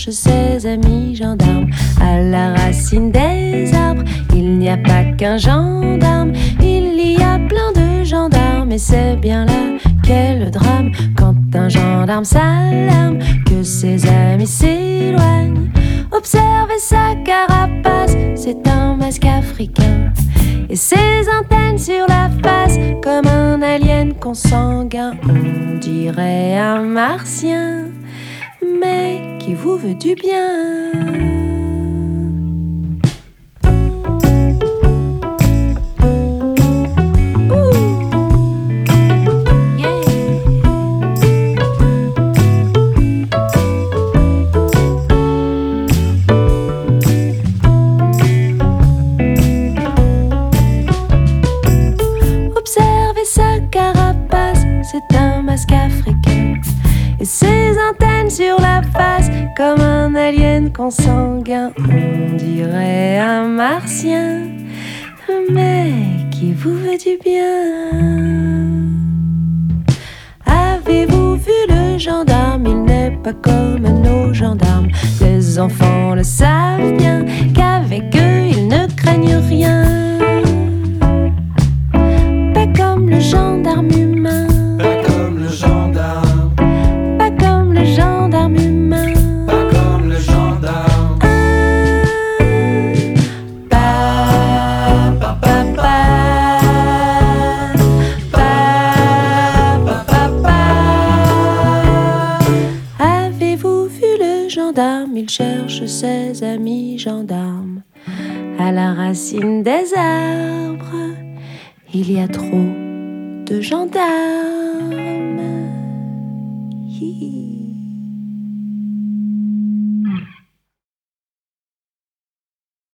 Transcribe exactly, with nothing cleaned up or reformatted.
cherche ses amis gendarmes. À la racine des arbres, il n'y a pas qu'un gendarme, il y a plein de gendarmes. Et c'est bien là qu'est le drame, quand un gendarme s'alarme que ses amis s'éloignent. Observez sa carapace, c'est un masque africain, et ses antennes sur la face comme un alien consanguin. On dirait un martien, mais qui vous veut du bien. C'est un masque africain, et ses antennes sur la face comme un alien consanguin. On dirait un martien, mais qui vous veut du bien. Avez-vous vu le gendarme? Il n'est pas comme nos gendarmes. Les enfants le savent bien, qu'avec eux ils ne craignent rien. Pas comme le gendarme humain. Il cherche ses amis gendarmes. À la racine des arbres, il y a trop de gendarmes. Hi.